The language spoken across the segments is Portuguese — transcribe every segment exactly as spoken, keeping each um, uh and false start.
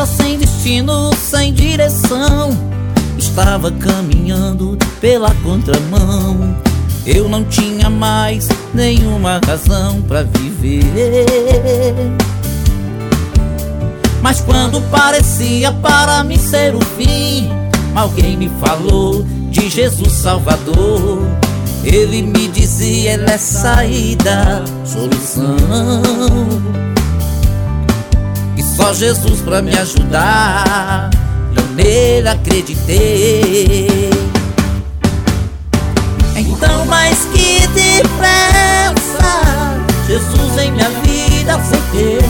sem destino, sem direção. Estava caminhando pela contramão. Eu não tinha mais nenhuma razão pra viver. Mas quando parecia para mim ser o fim, alguém me falou de Jesus Salvador. Ele me dizia, ele é saída, solução. E só Jesus pra me ajudar, eu nele acreditei. Então, mais que depressa, Jesus em minha vida aceitei.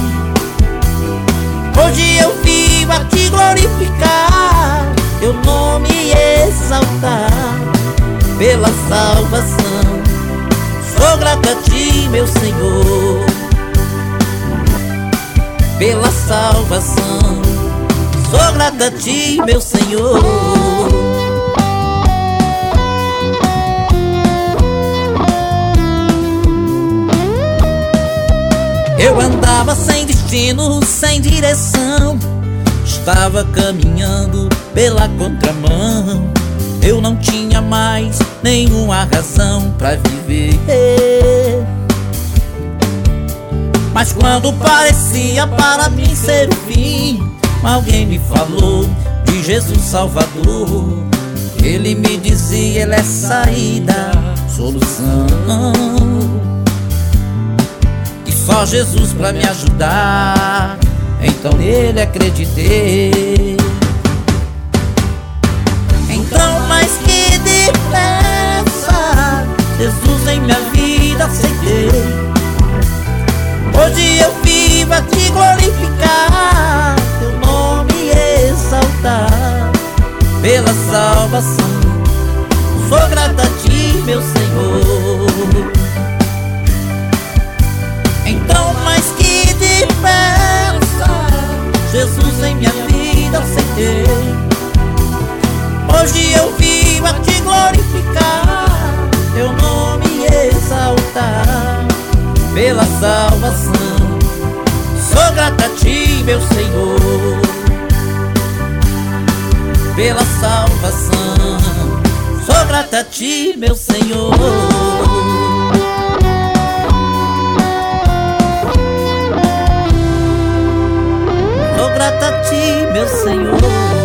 Hoje eu vivo a te glorificar, teu nome exaltar, pela salvação. Sou grato a ti, meu Senhor, pela salvação. Sou grato a ti, meu Senhor. Eu andava sem destino, sem direção. Estava caminhando pela contramão. Eu não tinha mais nenhuma razão pra viver. Mas quando parecia para mim ser o fim, alguém me falou de Jesus Salvador. Ele me dizia, ele é saída, solução. E só Jesus pra me ajudar, então nele acreditei. Então, mais que depressa, Jesus em minha vida aceitei. Hoje eu vivo a te glorificar, teu nome exaltar, pela salvação. Sou grato a ti, meu Senhor. Então, mais que depressa, Jesus em minha vida aceitei. Hoje eu vivo a te glorificar, teu nome exaltar, pela salvação. Sou grato a ti, meu Senhor, pela salvação. Sou grato a ti, meu Senhor. Sou grato a ti, meu Senhor.